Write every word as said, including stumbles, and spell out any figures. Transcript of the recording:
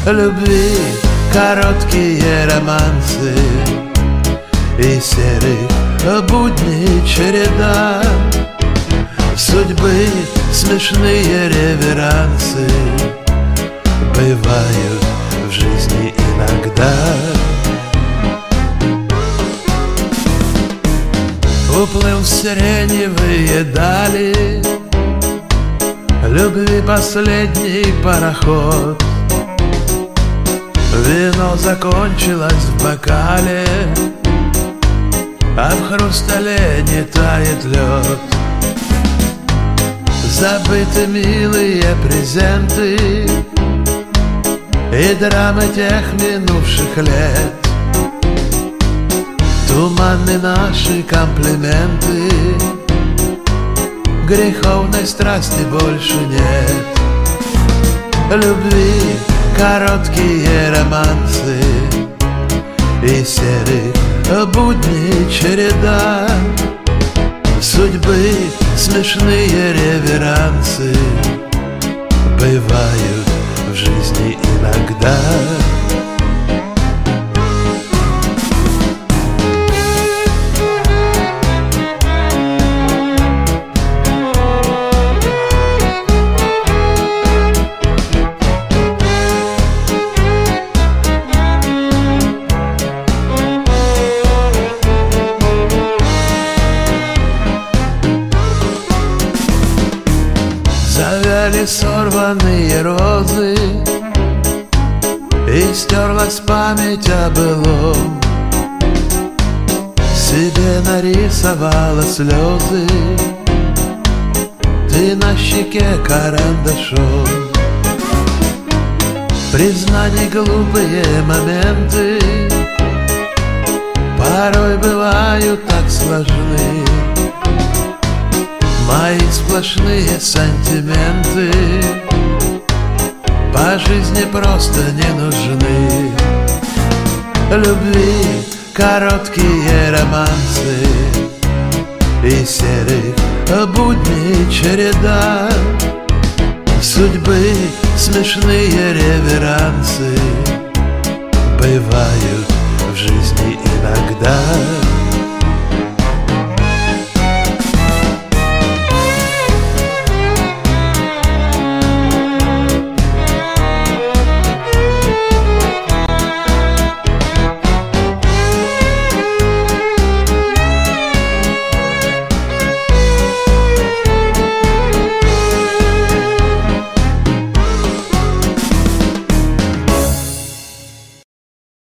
любви короткие романсы и серых будней череда, судьбы смешные реверансы бывают в жизни иногда. Уплыл в сиреневые дали любви последний пароход. Вино закончилось в бокале, а в хрустале не тает лед. Забыты милые презенты и драмы тех минувших лет. Туманны наши комплименты, греховной страсти больше нет. Любви короткие романсы и серых будней череда, судьбы смешные реверансы бывают в жизни иногда. Завяли сорванные розы, и стерлась память о былом. Себе нарисовала слезы ты на щеке карандашом. Признаний глупые моменты порой бывают так сложны. Мои сплошные сантименты по жизни просто не нужны. Любви короткие романсы и серых будней череда, судьбы смешные реверансы бывают в жизни иногда.